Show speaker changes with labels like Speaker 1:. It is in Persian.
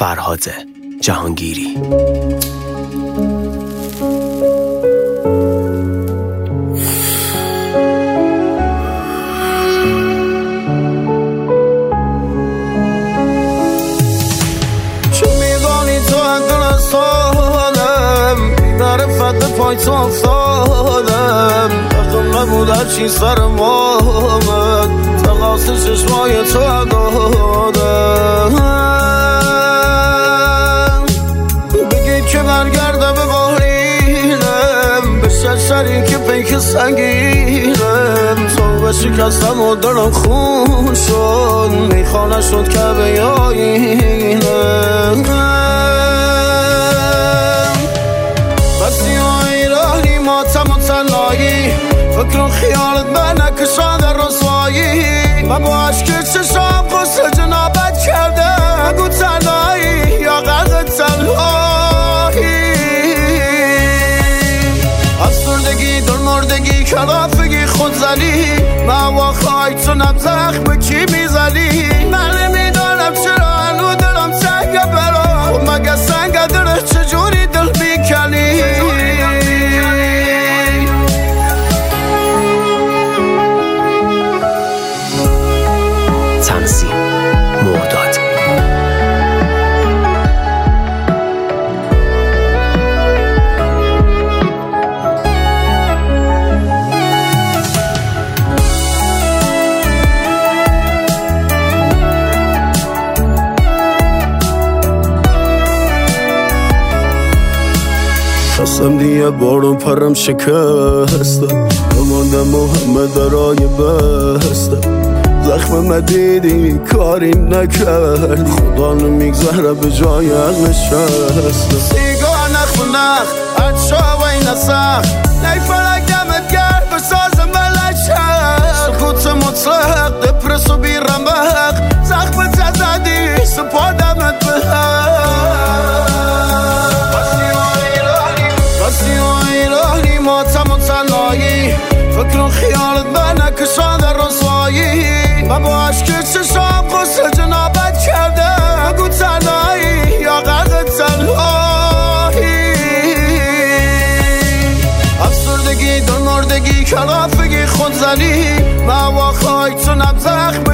Speaker 1: فرهاد جهانگیری.
Speaker 2: پای تو افتادم حقم نبود هرچی سرم آمد تقاس چشمای تو دادم بگید که برگردم به بارینم به شرشری که پیک سنگینم تو شکستم و دلم خون شد میخوانه شد که به آینم فکر و خیالت به نکشان در رسوایی و با عشق چشام قصه جنابت کرده بگو تنهایی یا غرق تنهایی افسردگی در مردگی کلافگی خودزنی محوا خواهی تو نبزخ به کی میزنی من نمیدانم چرا هنو دلم تنگه برا مگه سنگه داره چجوری دل میکنی
Speaker 1: مرداد.
Speaker 2: خواستم دیگه بارون پرم شکستم نماندم محمد درای بستم زخم ندیدی کاریم نکرد خدا نمیگذره به جای حق نشست سیگار نخ و نخ اچا و این نسخ نیفرک دمت گرد بساز ملک شد خودت مطلق دپرس و بیرمق زخم تزدی سپادمت به بسی و ایرانی ماتم و تنهایی فکر و خیالت به نکشان در رسوایی و با عشق چشام قصه جنابت کرده بگو تنهایی یا غرق تنهایی افسردگی در مردگی کلافگی خودزنی محوا خواهی تو نبزخ